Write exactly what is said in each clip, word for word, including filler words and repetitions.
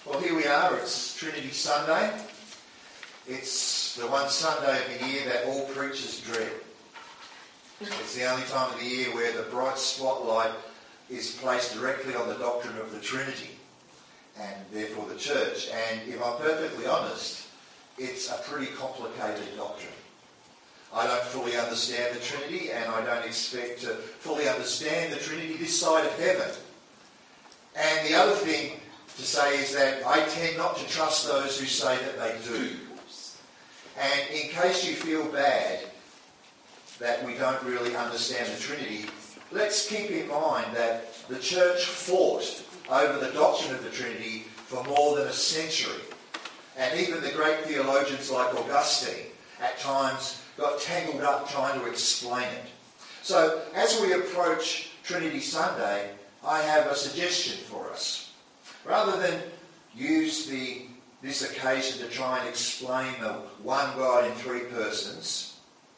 Well, here we are. It's Trinity Sunday. It's the one Sunday of the year that all preachers dread. It's the only time of the year where the bright spotlight is placed directly on the doctrine of the Trinity and therefore the church. And if I'm perfectly honest, it's a pretty complicated doctrine. I don't fully understand the Trinity, and I don't expect to fully understand the Trinity this side of heaven. And the other thing to say is that I tend not to trust those who say that they do. And in case you feel bad that we don't really understand the Trinity, let's keep in mind that the church fought over the doctrine of the Trinity for more than a century. And even the great theologians like Augustine at times got tangled up trying to explain it. So as we approach Trinity Sunday, I have a suggestion for us. Rather than use the this occasion to try and explain the one God in three persons,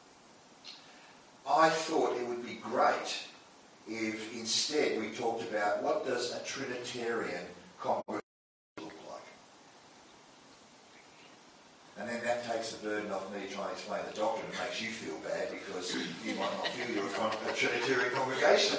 I thought it would be great if instead we talked about what does a Trinitarian congregation look like. And then that takes the burden off me trying to explain the doctrine and makes you feel bad because you might not feel you're a Trinitarian congregation.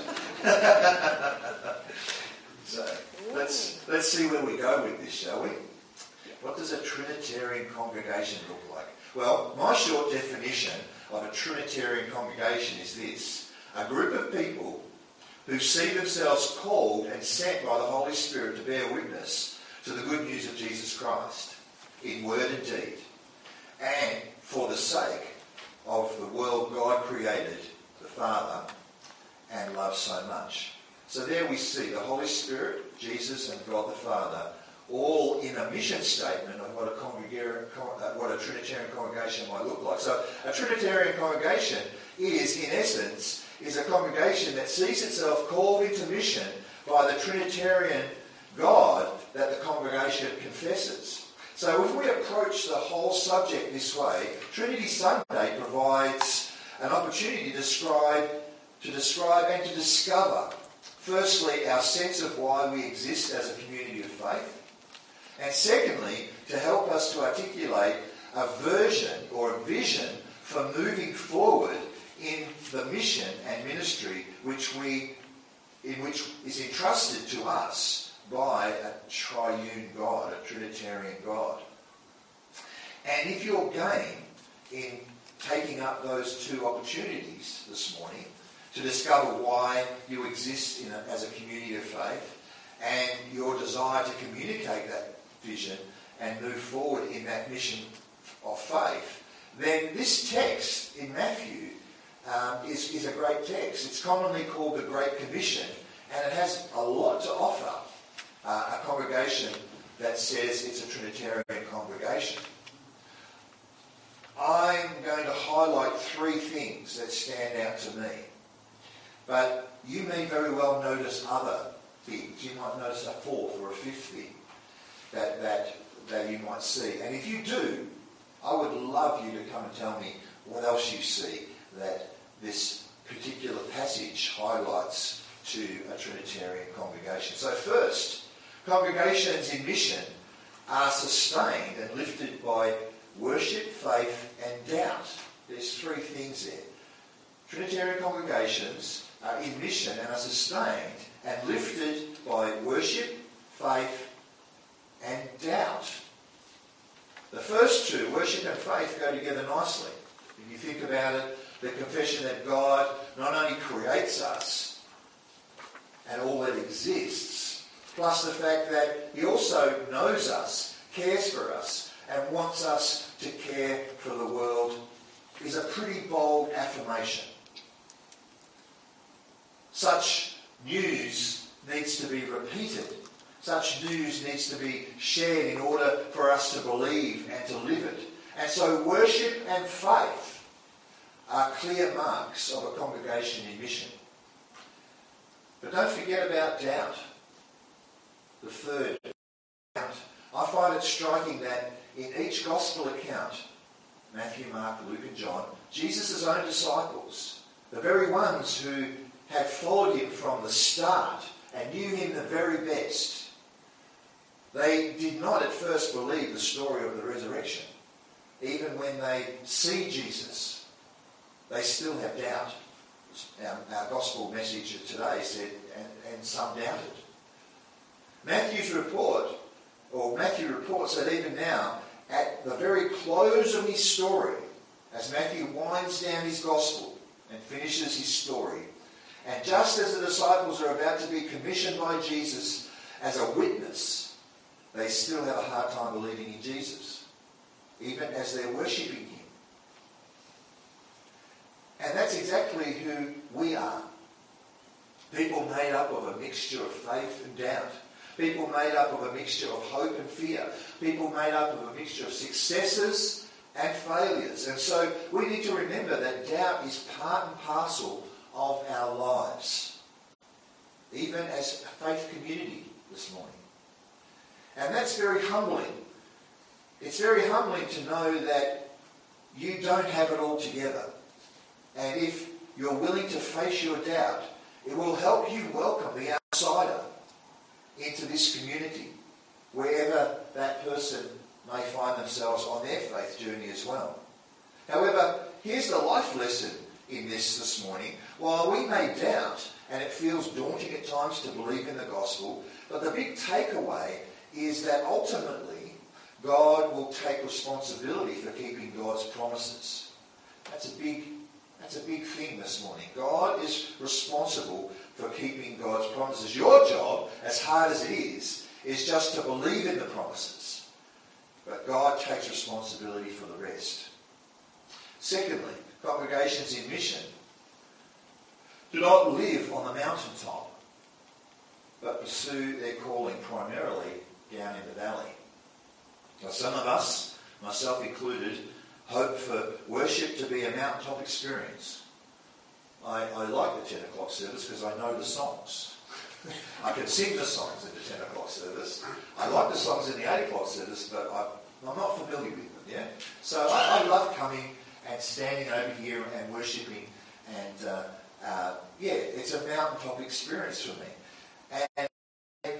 So let's let's see where we go with this, shall we? What does a Trinitarian congregation look like? Well, my short definition of a Trinitarian congregation is this: a group of people who see themselves called and sent by the Holy Spirit to bear witness to the good news of Jesus Christ in word and deed, and for the sake of the world God created, the Father, and loves so much. So there we see the Holy Spirit, Jesus, and God the Father, all in a mission statement of what a, what a Trinitarian congregation might look like. So a Trinitarian congregation is, in essence, is a congregation that sees itself called into mission by the Trinitarian God that the congregation confesses. So if we approach the whole subject this way, Trinity Sunday provides an opportunity to describe, to describe and to discover, firstly, our sense of why we exist as a community of faith, and secondly, to help us to articulate a version or a vision for moving forward in the mission and ministry which we, in which is entrusted to us by a triune God, a Trinitarian God. And if you're game in taking up those two opportunities this morning, to discover why you exist in a, as a community of faith, and your desire to communicate that vision and move forward in that mission of faith, then this text in Matthew um, is, is a great text. It's commonly called the Great Commission, and it has a lot to offer uh, a congregation that says it's a Trinitarian congregation. I'm going to highlight three things that stand out to me. But you may very well notice other things. You might notice a fourth or a fifth thing that, that, that you might see. And if you do, I would love you to come and tell me what else you see that this particular passage highlights to a Trinitarian congregation. So first, congregations in mission are sustained and lifted by worship, faith and doubt. There's three things there. Trinitarian congregations are in mission and are sustained and lifted by worship, faith and doubt. The first two, worship and faith, go together nicely. If you think about it, the confession that God not only creates us and all that exists, plus the fact that he also knows us, cares for us and wants us to care for the world, is a pretty bold affirmation. Such news needs to be repeated. Such news needs to be shared in order for us to believe and to live it. And so worship and faith are clear marks of a congregation in mission. But don't forget about doubt. The third, doubt. I find it striking that in each gospel account, Matthew, Mark, Luke and John, Jesus' own disciples, the very ones who had followed him from the start and knew him the very best, They did not at first believe the story of the resurrection. Even when they see Jesus, they still have doubt. Our, our gospel message today said, and, and some doubted. Matthew's report, or Matthew reports that even now, at the very close of his story, as Matthew winds down his gospel and finishes his story, and just as the disciples are about to be commissioned by Jesus as a witness, they still have a hard time believing in Jesus, even as they're worshipping him. And that's exactly who we are. People made up of a mixture of faith and doubt. People made up of a mixture of hope and fear. People made up of a mixture of successes and failures. And so we need to remember that doubt is part and parcel of our lives, even as a faith community this morning. And that's very humbling. It's very humbling to know that you don't have it all together. And if you're willing to face your doubt, it will help you welcome the outsider into this community, wherever that person may find themselves on their faith journey as well. However, here's the life lesson in this this morning. While we may doubt, and it feels daunting at times to believe in the gospel, but the big takeaway is that ultimately God will take responsibility for keeping God's promises. That's a big That's a big thing this morning. God is responsible for keeping God's promises. Your job, as hard as it is, is just to believe in the promises. But God takes responsibility for the rest. Secondly, congregations in mission do not live on the mountaintop, but pursue their calling primarily down in the valley. Now, some of us, myself included, hope for worship to be a mountaintop experience. I, I like the ten o'clock service because I know the songs. I can sing the songs in the ten o'clock service. I like the songs in the eight o'clock service, but I, I'm not familiar with them. Yeah, so I, I love coming and standing over here and worshipping, and uh, uh, yeah, it's a mountaintop experience for me. And and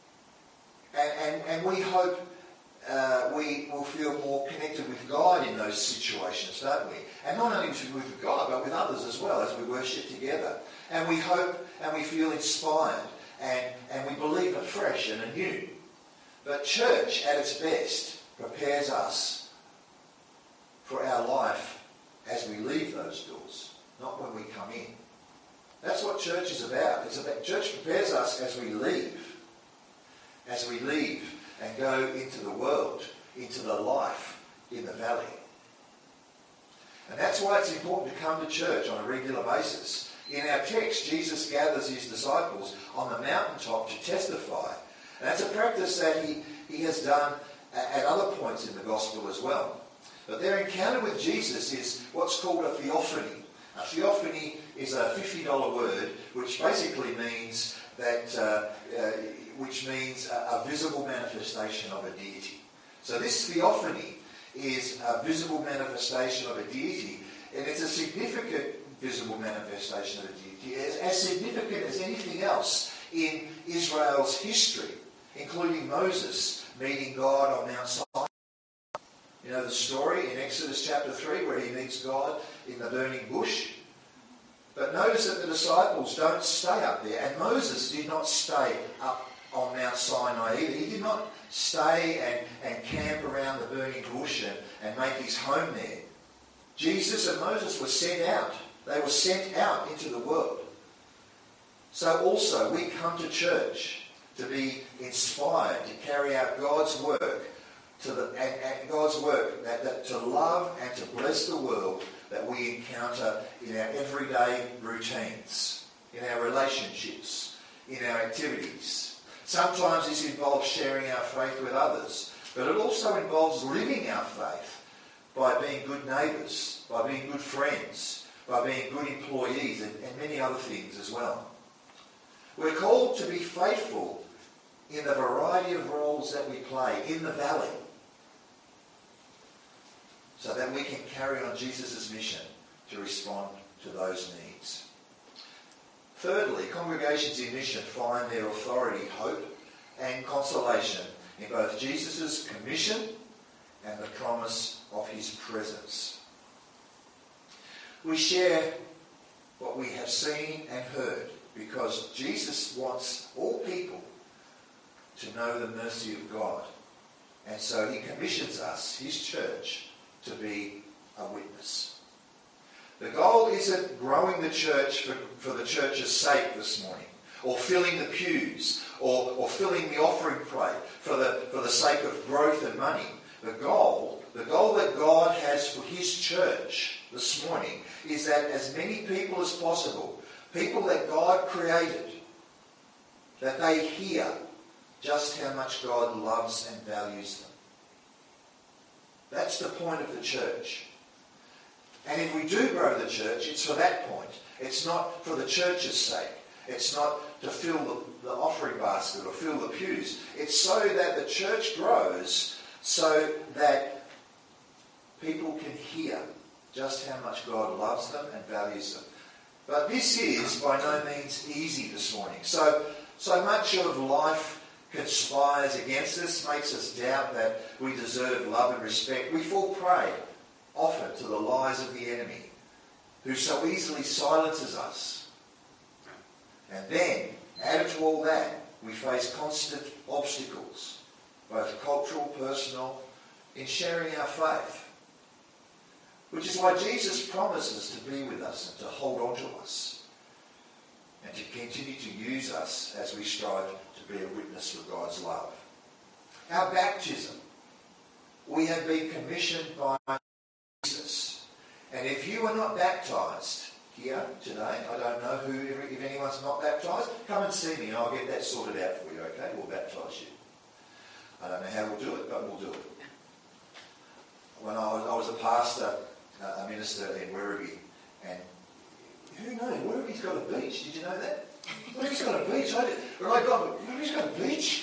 and, and we hope. Uh, we will feel more connected with God in those situations, don't we? And not only with God, but with others as well as we worship together. And we hope and we feel inspired and, and we believe afresh and anew. But church, at its best, prepares us for our life as we leave those doors, not when we come in. That's what church is about. It's about church prepares us as we leave. As we leave. And go into the world, into the life in the valley. And that's why it's important to come to church on a regular basis. In our text, Jesus gathers his disciples on the mountaintop to testify. And that's a practice that he, he has done at other points in the gospel as well. But their encounter with Jesus is what's called a theophany. A theophany is a fifty dollar word, which basically means that... Uh, uh, which means a, a visible manifestation of a deity. So this theophany is a visible manifestation of a deity, and it's a significant visible manifestation of a deity, as, as significant as anything else in Israel's history, including Moses meeting God on Mount Sinai. You know the story in Exodus chapter three where he meets God in the burning bush? But notice that the disciples don't stay up there, and Moses did not stay up on Mount Sinai either. He did not stay and, and camp around the burning bush and, and make his home there. Jesus and Moses were sent out. They were sent out into the world. So also we come to church to be inspired to carry out God's work to the and, and God's work that, that to love and to bless the world that we encounter in our everyday routines, in our relationships, in our activities. Sometimes this involves sharing our faith with others, but it also involves living our faith by being good neighbours, by being good friends, by being good employees, and, and many other things as well. We're called to be faithful in the variety of roles that we play in the valley, so that we can carry on Jesus' mission to respond to those needs. Thirdly, congregations in mission find their authority, hope and consolation in both Jesus' commission and the promise of his presence. We share what we have seen and heard because Jesus wants all people to know the mercy of God. And so he commissions us, his church, to be a witness. The goal isn't growing the church for, for the church's sake this morning, or filling the pews, or, or filling the offering plate for the, for the sake of growth and money. The goal, the goal that God has for his church this morning is that as many people as possible, people that God created, that they hear just how much God loves and values them. That's the point of the church. And if we do grow the church, it's for that point. It's not for the church's sake. It's not to fill the, the offering basket or fill the pews. It's so that the church grows, so that people can hear just how much God loves them and values them. But this is by no means easy this morning. So, so much of life conspires against us, makes us doubt that we deserve love and respect. We fall prey often to the lies of the enemy, who so easily silences us. And then, added to all that, we face constant obstacles, both cultural, personal, in sharing our faith. Which is why Jesus promises to be with us and to hold on to us and to continue to use us as we strive to be a witness for God's love. Our baptism, we have been commissioned by Jesus. And if you are not baptised here today, I don't know who, if anyone's not baptised, come and see me and I'll get that sorted out for you, okay? We'll baptise you. I don't know how we'll do it, but we'll do it. When I was, I was a pastor, a minister in Werribee, and who knows, Werribee's got a beach, did you know that? Werribee's got a beach, I did, when I got, Werribee's got a beach?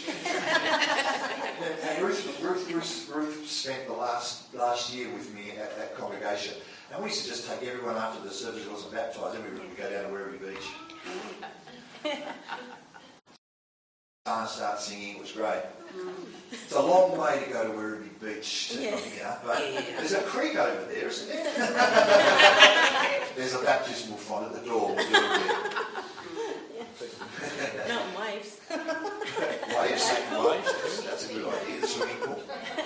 and and Ruth, Ruth, Ruth, Ruth spent the last last year with me at that congregation, and we used to just take everyone after the service who wasn't baptised, and we would go down to Werribee Beach. And start singing, it was great. It's a long way to go to Werribee Beach, to, yes. you know, but yeah. There's a creek over there, isn't there? There's a baptismal font at the door. We'll do it there. Not waves. Waves, waves. That's a good idea. The swimming pool.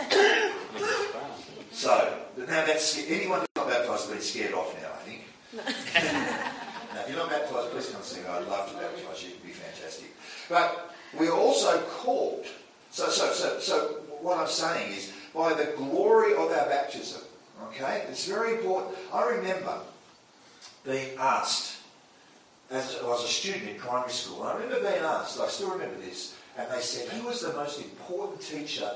So now that's anyone who's not baptised will be scared off now, I think. No. Now, if you're not baptised, please come sing. I'd love to baptise you. It'd be fantastic. But we're also called. So, so, so, so, what I'm saying is, by the glory of our baptism, okay, it's very important. I remember being asked, as I was a student in primary school, and I remember being asked, I still remember this, and they said, who was the most important teacher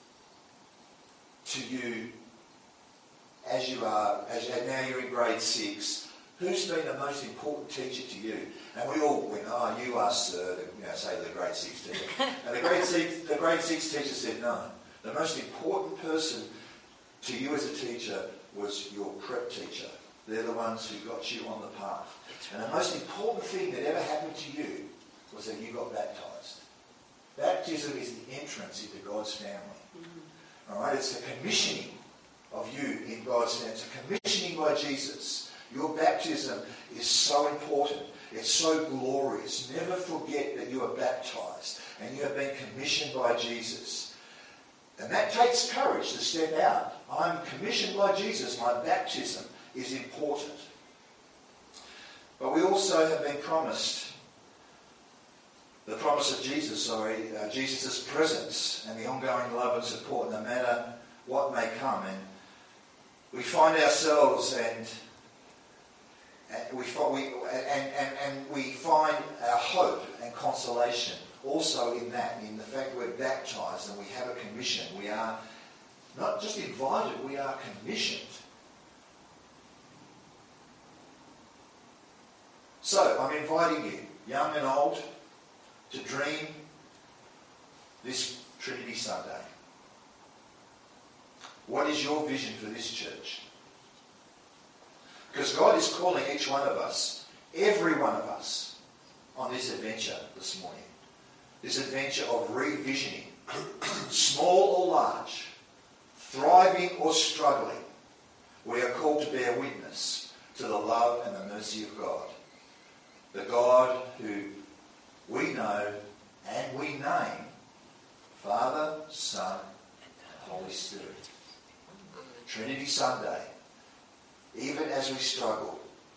to you as you are, as you, now you're in grade six? Who's been the most important teacher to you? And we all went, oh, you are, sir, the, you know, say the grade six teacher. And the grade six, the grade six teacher said, no. The most important person to you as a teacher was your prep teacher. They're the ones who got you on the path. And the most important thing that ever happened to you was that you got baptised. Baptism is the entrance into God's family. Mm-hmm. All right? It's the commissioning of you in God's family. It's a commissioning by Jesus. Your baptism is so important. It's so glorious. Never forget that you are baptised and you have been commissioned by Jesus. And that takes courage to step out. I'm commissioned by Jesus. My baptism is important. But we also have been promised the promise of Jesus, sorry, uh, Jesus' presence and the ongoing love and support no matter what may come. And we find ourselves and And we, we, and, and, and we find our hope and consolation also in that, in the fact that we're baptised and we have a commission. We are not just invited, we are commissioned. So, I'm inviting you, young and old, to dream this Trinity Sunday. What is your vision for this church? Because God is calling each one of us, every one of us, on this adventure this morning. This adventure of revisioning small or large, thriving or struggling, we are called to bear witness to the love and the mercy of God. The God who we know and we name Father, Son, and Holy Spirit. Trinity Sunday, even as we struggle,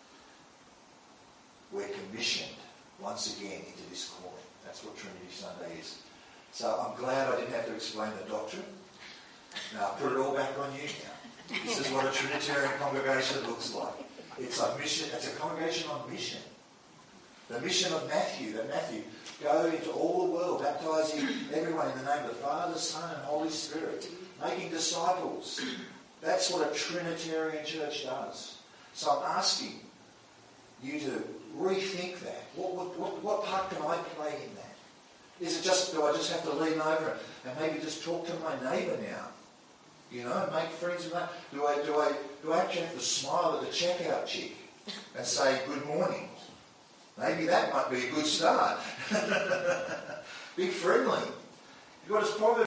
we're commissioned once again into this calling. That's what Trinity Sunday is. So I'm glad I didn't have to explain the doctrine. Now I'll put it all back on you now. This is what a Trinitarian congregation looks like. It's a mission. It's a congregation on mission. The mission of Matthew, that Matthew, go into all the world, baptizing everyone in the name of the Father, Son, and Holy Spirit, making disciples. That's what a Trinitarian church does. So I'm asking you to rethink that. What, what, what, what part can I play in that? Is it just, do I just have to lean over and maybe just talk to my neighbour now? You know, make friends with that? Do I, do I, do I actually have to smile at the checkout chick and say good morning? Maybe that might be a good start. Be friendly. You've got this problem.